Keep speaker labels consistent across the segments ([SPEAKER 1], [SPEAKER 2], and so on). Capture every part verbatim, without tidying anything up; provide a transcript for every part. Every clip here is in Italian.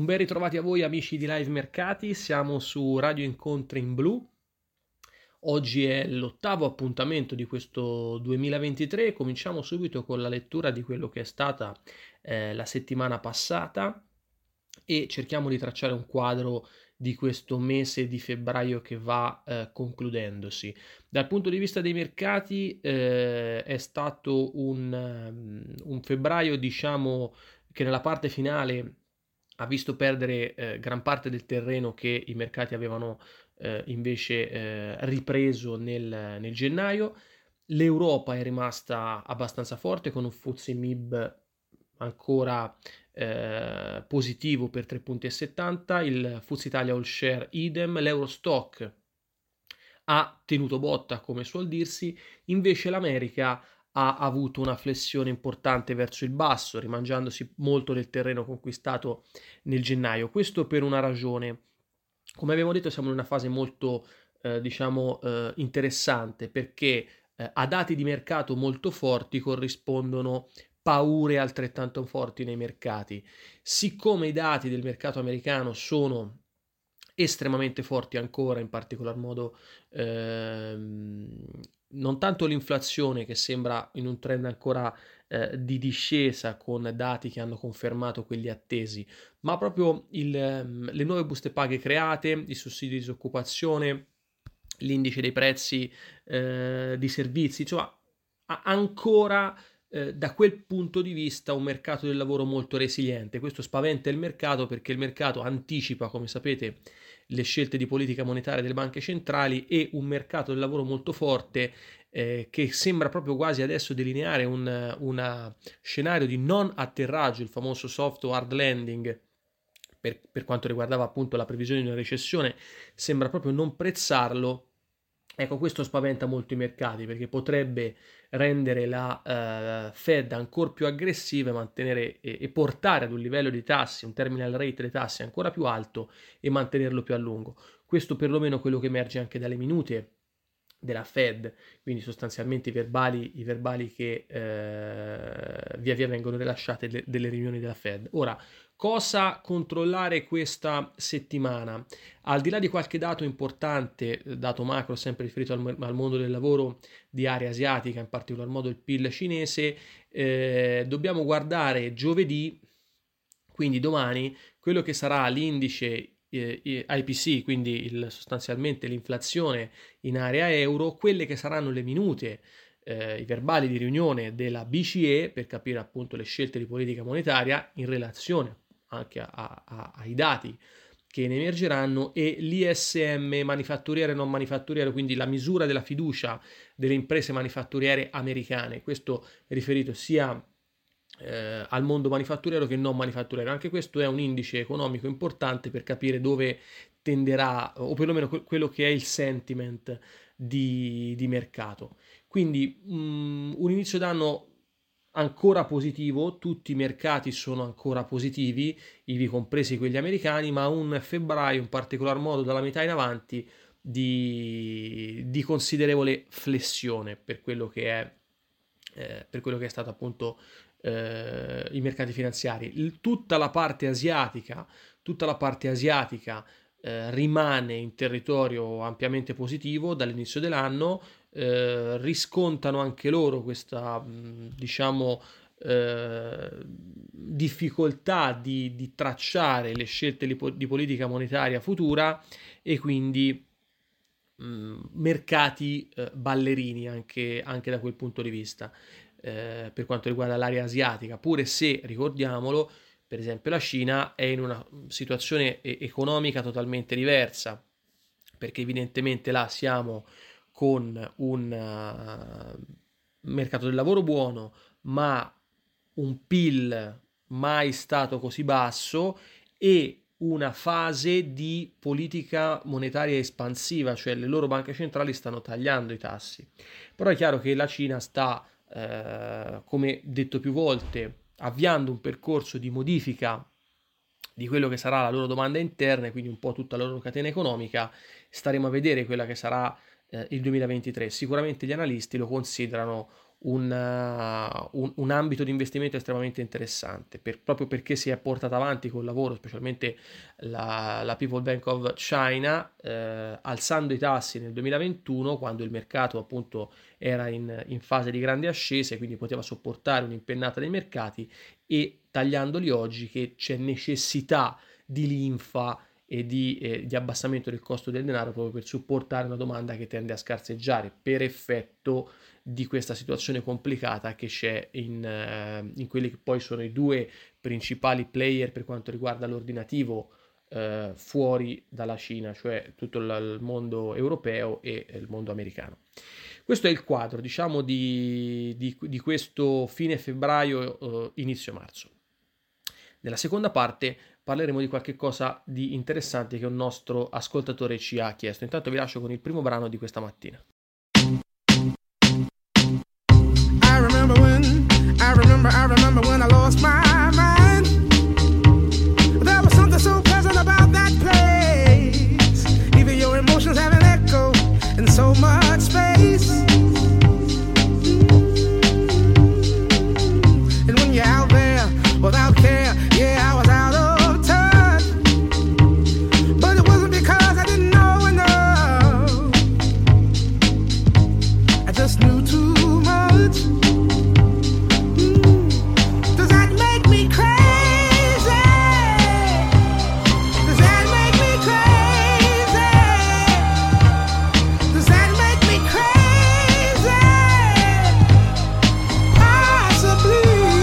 [SPEAKER 1] ben ritrovati a voi amici di Live Mercati, siamo su Radio Incontri in Blu. Oggi è l'ottavo appuntamento di questo duemilaventitré, cominciamo subito con la lettura di quello che è stata eh, la settimana passata e cerchiamo di tracciare un quadro di questo mese di febbraio che va eh, concludendosi. Dal punto di vista dei mercati eh, è stato un, um, un febbraio, diciamo, che nella parte finale ha visto perdere eh, gran parte del terreno che i mercati avevano eh, invece eh, ripreso nel, nel gennaio. L'Europa è rimasta abbastanza forte con un F T S E M I B ancora eh, positivo per tre virgola settanta punti, il F T S E Italia All Share idem, l'Eurostock ha tenuto botta come suol dirsi, invece l'America ha avuto una flessione importante verso il basso, rimangiandosi molto del terreno conquistato nel gennaio. Questo per una ragione. Come abbiamo detto, siamo in una fase molto, eh, diciamo, eh, interessante perché eh, a dati di mercato molto forti corrispondono paure altrettanto forti nei mercati. Siccome i dati del mercato americano sono estremamente forti ancora, in particolar modo ehm, non tanto l'inflazione che sembra in un trend ancora eh, di discesa con dati che hanno confermato quelli attesi, ma proprio il, ehm, le nuove buste paghe create, i sussidi di disoccupazione, l'indice dei prezzi eh, di servizi, insomma ancora eh, da quel punto di vista un mercato del lavoro molto resiliente. Questo spaventa il mercato perché il mercato anticipa, come sapete, le scelte di politica monetaria delle banche centrali e un mercato del lavoro molto forte eh, che sembra proprio quasi adesso delineare un una scenario di non atterraggio, il famoso soft o hard landing. Per, per quanto riguardava appunto la previsione di una recessione, sembra proprio non prezzarlo. Ecco, questo spaventa molto i mercati perché potrebbe rendere la uh, Fed ancora più aggressiva e mantenere e, e portare ad un livello di tassi, un terminal rate delle tasse ancora più alto e mantenerlo più a lungo. Questo perlomeno quello che emerge anche dalle minute della Fed, quindi sostanzialmente i verbali, i verbali che eh, via via vengono rilasciati de- delle riunioni della Fed. Ora, cosa controllare questa settimana? Al di là di qualche dato importante, dato macro sempre riferito al, al mondo del lavoro di area asiatica, in particolar modo il P I L cinese, eh, dobbiamo guardare giovedì, quindi domani, quello che sarà l'indice eh, I P C, quindi il, sostanzialmente l'inflazione in area euro, quelle che saranno le minute, eh, i verbali di riunione della B C E per capire appunto le scelte di politica monetaria in relazione anche a, a, ai dati che ne emergeranno, e l'I S M manifatturiere e non manifatturiere, quindi la misura della fiducia delle imprese manifatturiere americane. Questo è riferito sia eh, al mondo manifatturiero che non manifatturiero. Anche questo è un indice economico importante per capire dove tenderà, o perlomeno quello che è il sentiment di, di mercato. Quindi mh, un inizio d'anno ancora positivo, tutti i mercati sono ancora positivi, ivi compresi quelli americani, ma un febbraio in particolar modo dalla metà in avanti di, di considerevole flessione per quello che è, eh, per quello che è stato appunto eh, i mercati finanziari. Il, tutta la parte asiatica, tutta la parte asiatica eh, rimane in territorio ampiamente positivo dall'inizio dell'anno, eh, riscontano anche loro questa, mh, diciamo, eh, difficoltà di, di tracciare le scelte di, di politica monetaria futura e quindi mh, mercati eh, ballerini anche, anche da quel punto di vista eh, per quanto riguarda l'area asiatica, pure se, ricordiamolo, per esempio la Cina è in una situazione e- economica totalmente diversa, perché evidentemente là siamo con un uh, mercato del lavoro buono, ma un P I L mai stato così basso e una fase di politica monetaria espansiva, cioè le loro banche centrali stanno tagliando i tassi. Però è chiaro che la Cina sta, eh, come detto più volte, avviando un percorso di modifica di quello che sarà la loro domanda interna e quindi un po' tutta la loro catena economica. Staremo a vedere quella che sarà eh, il duemilaventitré. Sicuramente gli analisti lo considerano un, uh, un, un ambito di investimento estremamente interessante, per, proprio perché si è portata avanti col lavoro, specialmente la, la People Bank of China, eh, alzando i tassi nel duemilaventuno, quando il mercato appunto era in, in fase di grandi ascese, quindi poteva sopportare un'impennata dei mercati, e tagliandoli oggi, che c'è necessità di linfa e di, eh, di abbassamento del costo del denaro, proprio per supportare una domanda che tende a scarseggiare per effetto di questa situazione complicata che c'è in, eh, in quelli che poi sono i due principali player per quanto riguarda l'ordinativo eh, fuori dalla Cina, cioè tutto il mondo europeo e il mondo americano. Questo è il quadro, diciamo, di, di, di questo fine febbraio, eh, inizio marzo. Nella seconda parte parleremo di qualche cosa di interessante che un nostro ascoltatore ci ha chiesto. Intanto vi lascio con il primo brano di questa mattina. I remember when, I remember, I remember when I lost my mind. There was something so pleasant about that place. Even your emotions have an echo in so much space. And when you're out there without care, yeah, I was out of touch. But it wasn't because I didn't know enough. I just knew too much. Mm. Does that make me crazy? Does that make me crazy? Does that make me crazy? Possibly.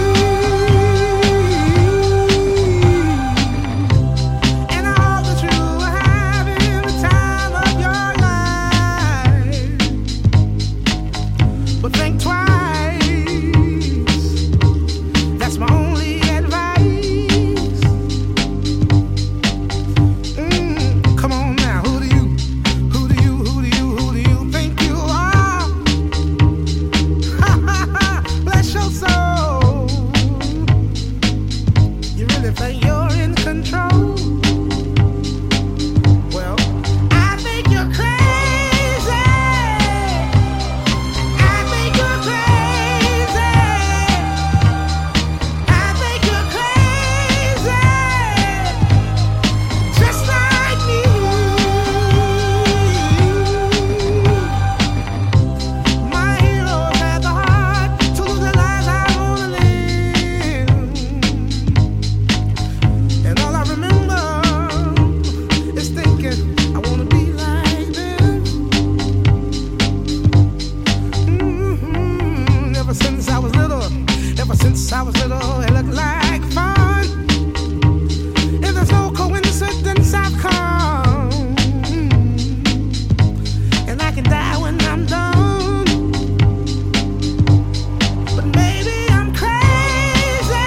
[SPEAKER 1] But think twice, that's my only advice. Mm, come on now, who do you, who do you, who do you, who do you think you are? Ha ha ha, bless your soul. You really think you're in control? Well, I think you're crazy. I was little, it looked like fun. If there's no coincidence, I've come. And I can die when I'm done. But maybe I'm crazy.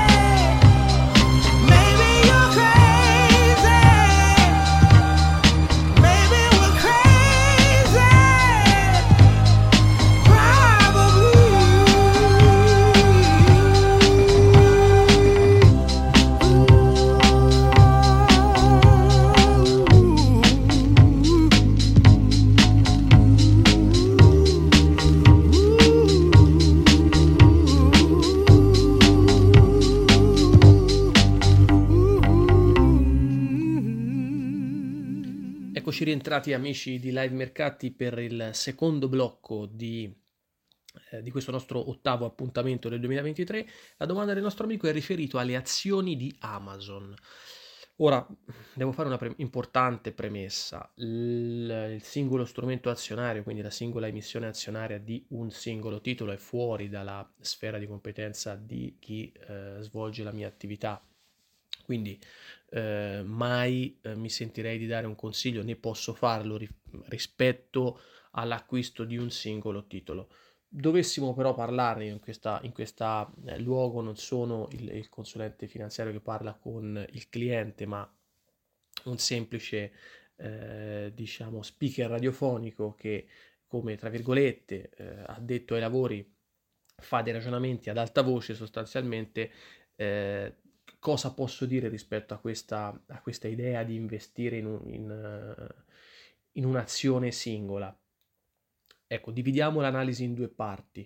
[SPEAKER 1] Maybe you're crazy. Maybe we're crazy. Probably. Eccoci rientrati, amici di Live Mercati, per il secondo blocco di, eh, di questo nostro ottavo appuntamento del duemilaventitré. La domanda del nostro amico è riferito alle azioni di Amazon. Ora, devo fare una pre- importante premessa. Il, il singolo strumento azionario, quindi la singola emissione azionaria di un singolo titolo, è fuori dalla sfera di competenza di chi eh, svolge la mia attività. Quindi eh, mai eh, mi sentirei di dare un consiglio, né posso farlo ri- rispetto all'acquisto di un singolo titolo. Dovessimo però parlarne in questa, in questa eh, luogo, non sono il, il consulente finanziario che parla con il cliente, ma un semplice eh, diciamo speaker radiofonico che, come tra virgolette, eh, addetto ai lavori, fa dei ragionamenti ad alta voce sostanzialmente. eh, Cosa posso dire rispetto a questa, a questa idea di investire in, un, in, uh, in un'azione singola? Ecco, dividiamo l'analisi in due parti.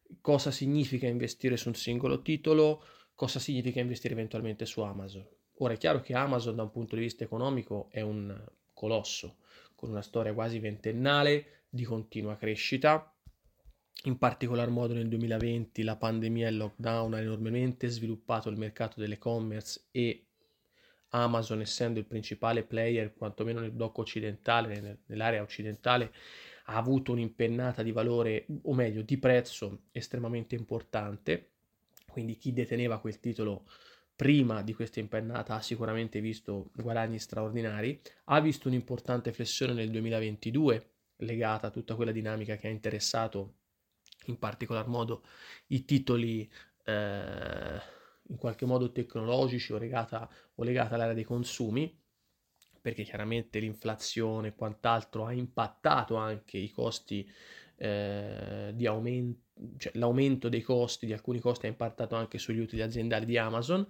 [SPEAKER 1] cosa significa investire su un singolo titolo, cosa significa investire eventualmente su Amazon. Ora è chiaro che Amazon da un punto di vista economico è un colosso, con una storia quasi ventennale di continua crescita. In particolar modo nel duemilaventi la pandemia e il lockdown hanno enormemente sviluppato il mercato dell'e-commerce e Amazon, essendo il principale player, quantomeno nel blocco occidentale, nell'area occidentale, ha avuto un'impennata di valore, o meglio di prezzo, estremamente importante. Quindi chi deteneva quel titolo prima di questa impennata ha sicuramente visto guadagni straordinari. Ha visto un'importante flessione nel duemilaventidue legata a tutta quella dinamica che ha interessato in particolar modo i titoli eh, in qualche modo tecnologici o legata, o legata all'area dei consumi, perché chiaramente l'inflazione e quant'altro ha impattato anche i costi eh, di aumento, cioè l'aumento dei costi, di alcuni costi ha impattato anche sugli utili aziendali di Amazon.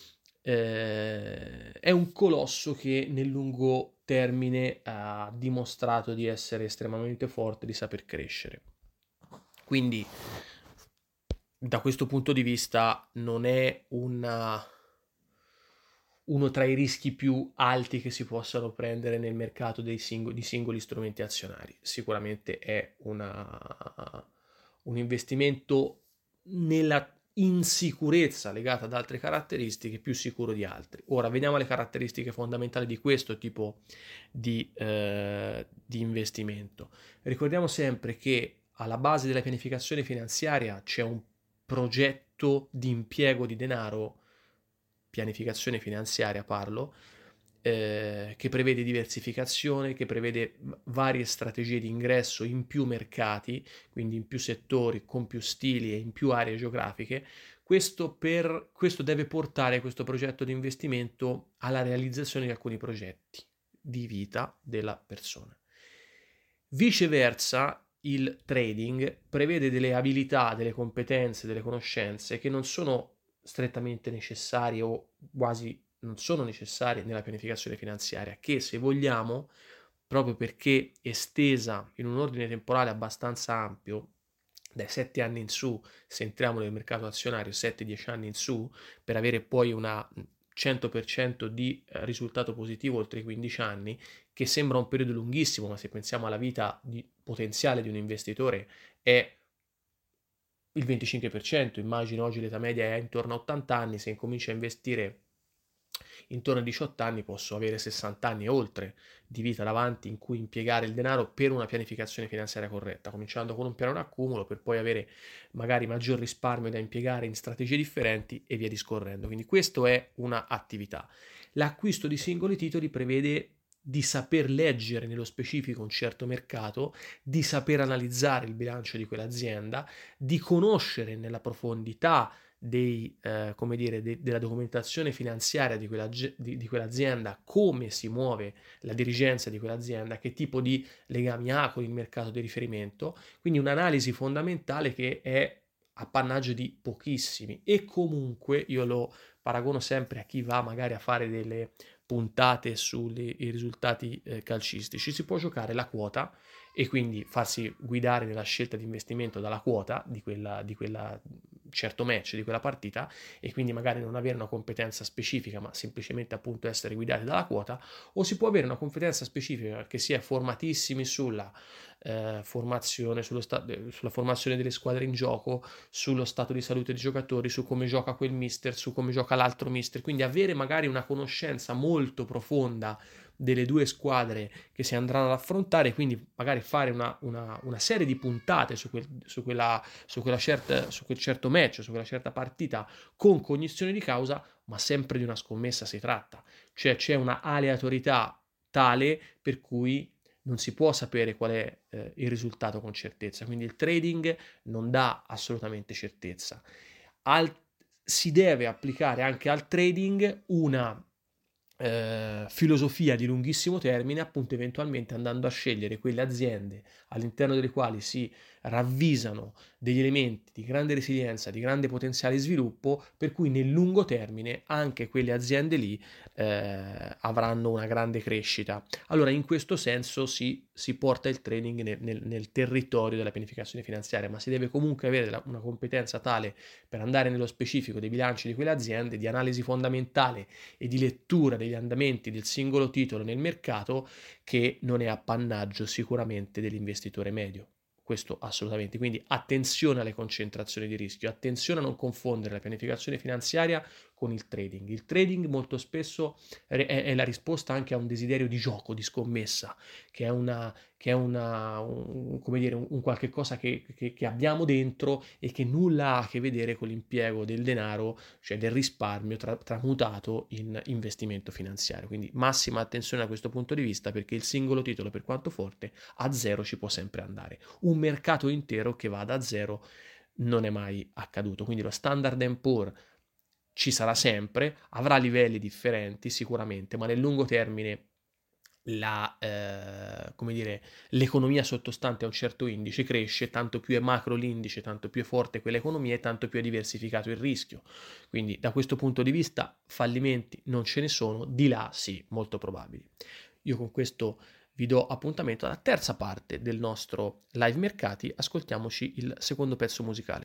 [SPEAKER 1] Eh, è un colosso che nel lungo termine ha dimostrato di essere estremamente forte, di saper crescere. Quindi da questo punto di vista non è una, uno tra i rischi più alti che si possano prendere nel mercato dei singoli, di singoli strumenti azionari. Sicuramente è una, un investimento nella insicurezza legata ad altre caratteristiche più sicuro di altri. Ora vediamo le caratteristiche fondamentali di questo tipo di, eh, di investimento. Ricordiamo sempre che alla base della pianificazione finanziaria c'è un progetto di impiego di denaro, pianificazione finanziaria parlo, eh, che prevede diversificazione, che prevede varie strategie di ingresso in più mercati, quindi in più settori, con più stili e in più aree geografiche. Questo, per, questo deve portare questo progetto di investimento alla realizzazione di alcuni progetti di vita della persona. Viceversa, il trading prevede delle abilità, delle competenze, delle conoscenze che non sono strettamente necessarie o quasi non sono necessarie nella pianificazione finanziaria, che se vogliamo, proprio perché estesa in un ordine temporale abbastanza ampio, dai sette anni in su, se entriamo nel mercato azionario, sette dieci anni in su, per avere poi una cento per cento di risultato positivo oltre i quindici anni, che sembra un periodo lunghissimo, ma se pensiamo alla vita di, potenziale di un investitore è il venticinque per cento. Immagino oggi l'età media è intorno a ottanta anni, se incomincio a investire intorno ai diciotto anni posso avere sessanta anni e oltre di vita davanti in cui impiegare il denaro per una pianificazione finanziaria corretta, cominciando con un piano d'accumulo per poi avere magari maggior risparmio da impiegare in strategie differenti e via discorrendo. Quindi questa è un'attività. L'acquisto di singoli titoli prevede di saper leggere nello specifico un certo mercato, di saper analizzare il bilancio di quell'azienda, di conoscere nella profondità dei, eh, come dire, de- della documentazione finanziaria di, quella, di, di quell'azienda, come si muove la dirigenza di quell'azienda, che tipo di legami ha con il mercato di riferimento, quindi un'analisi fondamentale che è appannaggio di pochissimi e comunque io lo paragono sempre a chi va magari a fare delle puntate sui risultati eh, calcistici. Si può giocare la quota e quindi farsi guidare nella scelta di investimento dalla quota di quella, di quella certo match, di quella partita, e quindi magari non avere una competenza specifica ma semplicemente appunto essere guidati dalla quota, o si può avere una competenza specifica che si è formatissimi sulla eh, formazione, sullo sta- sulla formazione delle squadre in gioco, sullo stato di salute dei giocatori, su come gioca quel mister, su come gioca l'altro mister, quindi avere magari una conoscenza molto profonda delle due squadre che si andranno ad affrontare, quindi magari fare una, una, una serie di puntate su quel, su, quella, su, quella certa, su quel certo match, su quella certa partita con cognizione di causa, ma sempre di una scommessa si tratta, cioè c'è una aleatorietà tale per cui non si può sapere qual è eh, il risultato con certezza, quindi il trading non dà assolutamente certezza. Al, si deve applicare anche al trading una eh, filosofia di lunghissimo termine, appunto eventualmente andando a scegliere quelle aziende all'interno delle quali si ravvisano degli elementi di grande resilienza, di grande potenziale di sviluppo, per cui nel lungo termine anche quelle aziende lì eh, avranno una grande crescita. Allora in questo senso si si porta il trading nel, nel, nel territorio della pianificazione finanziaria, ma si deve comunque avere la, una competenza tale per andare nello specifico dei bilanci di quelle aziende, di analisi fondamentale e di lettura degli andamenti del singolo titolo nel mercato, che non è appannaggio sicuramente dell'investitore medio. Questo assolutamente. Quindi attenzione alle concentrazioni di rischio, attenzione a non confondere la pianificazione finanziaria con il trading. Il trading molto spesso è, è la risposta anche a un desiderio di gioco, di scommessa, che è una, che è una un, come dire, un, un qualche cosa che, che, che abbiamo dentro e che nulla ha a che vedere con l'impiego del denaro, cioè del risparmio tra, tramutato in investimento finanziario. Quindi massima attenzione da questo punto di vista, perché il singolo titolo, per quanto forte, a zero ci può sempre andare. Un mercato intero che va da zero non è mai accaduto. Quindi lo Standard and Poor's ci sarà sempre, avrà livelli differenti sicuramente, ma nel lungo termine la, eh, come dire, l'economia sottostante a un certo indice cresce, tanto più è macro l'indice, tanto più è forte quell'economia e tanto più è diversificato il rischio. Quindi da questo punto di vista fallimenti non ce ne sono, di là sì, molto probabili. Io con questo vi do appuntamento alla terza parte del nostro live mercati, ascoltiamoci il secondo pezzo musicale.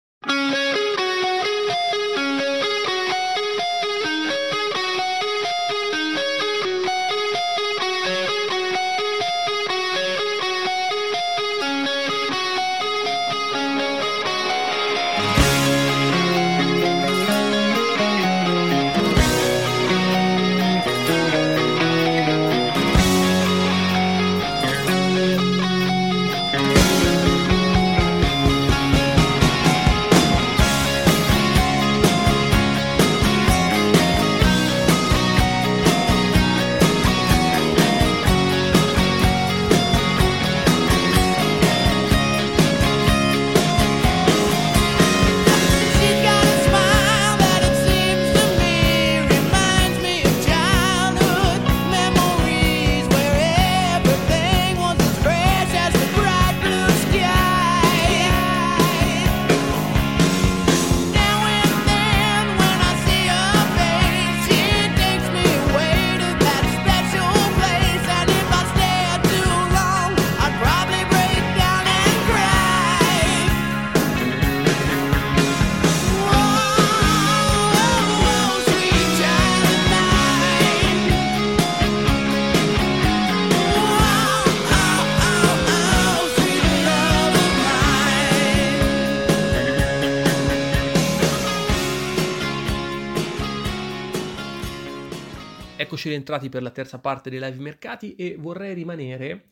[SPEAKER 1] Eccoci rientrati per la terza parte dei live mercati e vorrei rimanere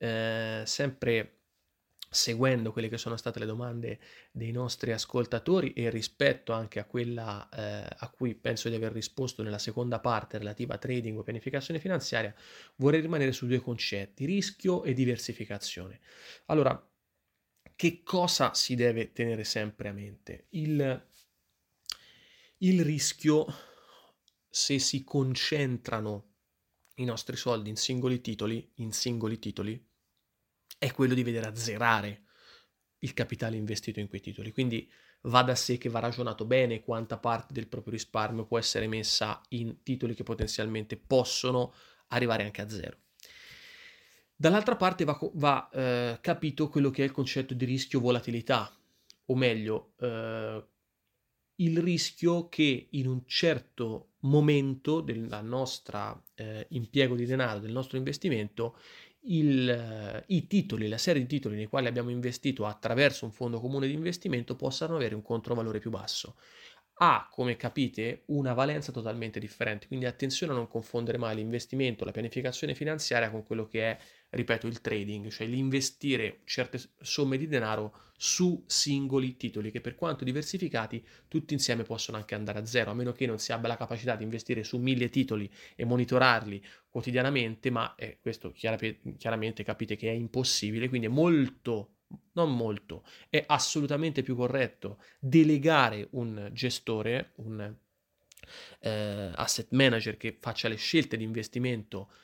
[SPEAKER 1] eh, sempre seguendo quelle che sono state le domande dei nostri ascoltatori e rispetto anche a quella eh, a cui penso di aver risposto nella seconda parte relativa a trading o pianificazione finanziaria, vorrei rimanere su due concetti: rischio e diversificazione. Allora, che cosa si deve tenere sempre a mente? Il, il rischio, se si concentrano i nostri soldi in singoli titoli, in singoli titoli, è quello di vedere azzerare il capitale investito in quei titoli. Quindi va da sé che va ragionato bene quanta parte del proprio risparmio può essere messa in titoli che potenzialmente possono arrivare anche a zero. Dall'altra parte va, va eh, capito quello che è il concetto di rischio volatilità, o meglio, eh, il rischio che in un certo momento del nostro eh, impiego di denaro, del nostro investimento, il, eh, i titoli, la serie di titoli nei quali abbiamo investito attraverso un fondo comune di investimento possano avere un controvalore più basso. Ha, come capite, una valenza totalmente differente, quindi attenzione a non confondere mai l'investimento, la pianificazione finanziaria con quello che è, ripeto, il trading, cioè l'investire certe somme di denaro su singoli titoli che, per quanto diversificati, tutti insieme possono anche andare a zero, a meno che non si abbia la capacità di investire su mille titoli e monitorarli quotidianamente, ma eh, questo chiar- chiaramente capite che è impossibile, quindi è molto, non molto, è assolutamente più corretto delegare un gestore, un eh, asset manager che faccia le scelte di investimento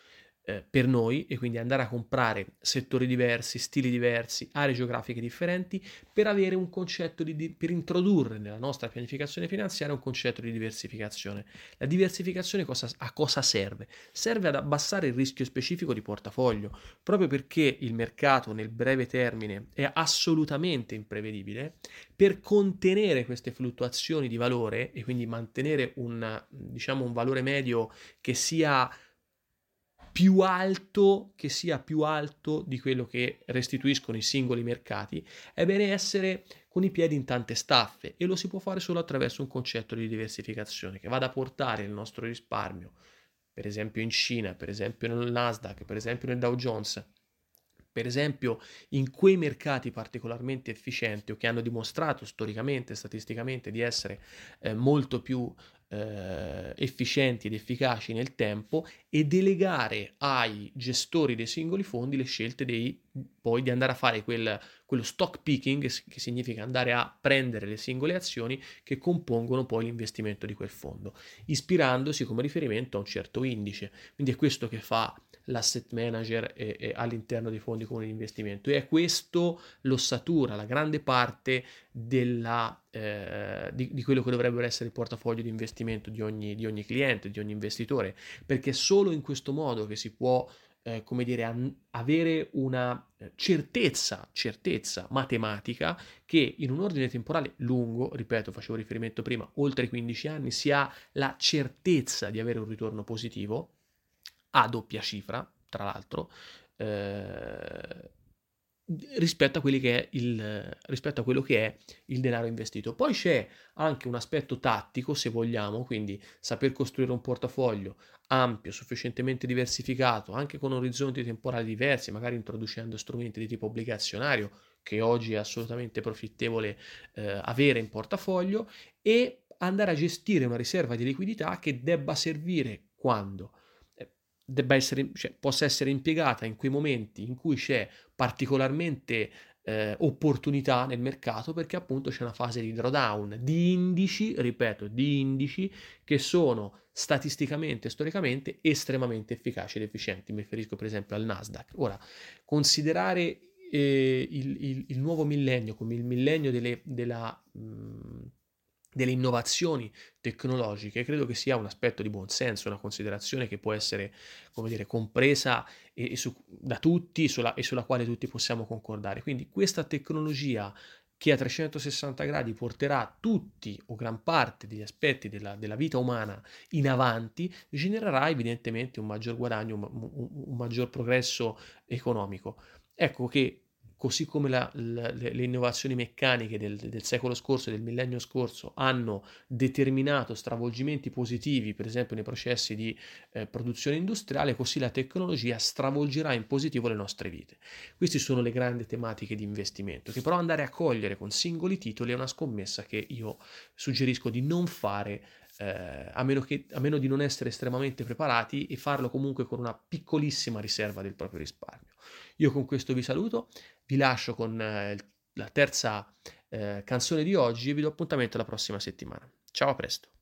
[SPEAKER 1] eh, per noi, e quindi andare a comprare settori diversi, stili diversi, aree geografiche differenti, per avere un concetto di, di per introdurre nella nostra pianificazione finanziaria un concetto di diversificazione. La diversificazione cosa, a cosa serve? Serve ad abbassare il rischio specifico di portafoglio, proprio perché il mercato nel breve termine è assolutamente imprevedibile. Per contenere queste fluttuazioni di valore e quindi mantenere un, diciamo, un valore medio che sia più alto, che sia più alto di quello che restituiscono i singoli mercati, è bene essere con i piedi in tante staffe, e lo si può fare solo attraverso un concetto di diversificazione che vada a portare il nostro risparmio, per esempio in Cina, per esempio nel Nasdaq, per esempio nel Dow Jones, per esempio in quei mercati particolarmente efficienti o che hanno dimostrato storicamente, statisticamente di essere eh, molto più eh, efficienti ed efficaci nel tempo, e delegare ai gestori dei singoli fondi le scelte dei, poi di andare a fare quel, quello stock picking, che significa andare a prendere le singole azioni che compongono poi l'investimento di quel fondo, ispirandosi come riferimento a un certo indice. Quindi è questo che fa l'asset manager e, e all'interno dei fondi comuni di investimento, e è questo l'ossatura, la grande parte della, eh, di, di quello che dovrebbero essere il portafoglio di investimento di ogni, di ogni cliente, di ogni investitore, perché solo in questo modo che si può eh, come dire, an- avere una certezza, certezza matematica che in un ordine temporale lungo, ripeto, facevo riferimento prima, oltre quindici anni, si ha la certezza di avere un ritorno positivo a doppia cifra, tra l'altro, eh, rispetto a quelli che è il, rispetto a quello che è il denaro investito. Poi c'è anche un aspetto tattico, se vogliamo, quindi saper costruire un portafoglio ampio, sufficientemente diversificato, anche con orizzonti temporali diversi, magari introducendo strumenti di tipo obbligazionario, che oggi è assolutamente profittevole eh, avere in portafoglio, e andare a gestire una riserva di liquidità che debba servire quando debba essere, cioè, possa essere impiegata in quei momenti in cui c'è particolarmente eh, opportunità nel mercato, perché appunto c'è una fase di drawdown di indici, ripeto, di indici che sono statisticamente, storicamente estremamente efficaci ed efficienti. Mi riferisco per esempio al Nasdaq. Ora, considerare eh, il, il, il nuovo millennio come il millennio delle, della... Mh, delle innovazioni tecnologiche, credo che sia un aspetto di buon senso, una considerazione che può essere, come dire, compresa e, e su, da tutti sulla, e sulla quale tutti possiamo concordare. Quindi questa tecnologia che a trecentosessanta gradi porterà tutti o gran parte degli aspetti della, della vita umana in avanti, genererà evidentemente un maggior guadagno, un, un, un maggior progresso economico. Ecco che così come la, la, le innovazioni meccaniche del, del secolo scorso e del millennio scorso hanno determinato stravolgimenti positivi, per esempio nei processi di eh, produzione industriale, così la tecnologia stravolgerà in positivo le nostre vite. Queste sono le grandi tematiche di investimento, che però andare a cogliere con singoli titoli è una scommessa che io suggerisco di non fare, eh, a, meno che, a meno di non essere estremamente preparati, e farlo comunque con una piccolissima riserva del proprio risparmio. Io con questo vi saluto, vi lascio con eh, la terza eh, canzone di oggi e vi do appuntamento alla prossima settimana. Ciao, a presto.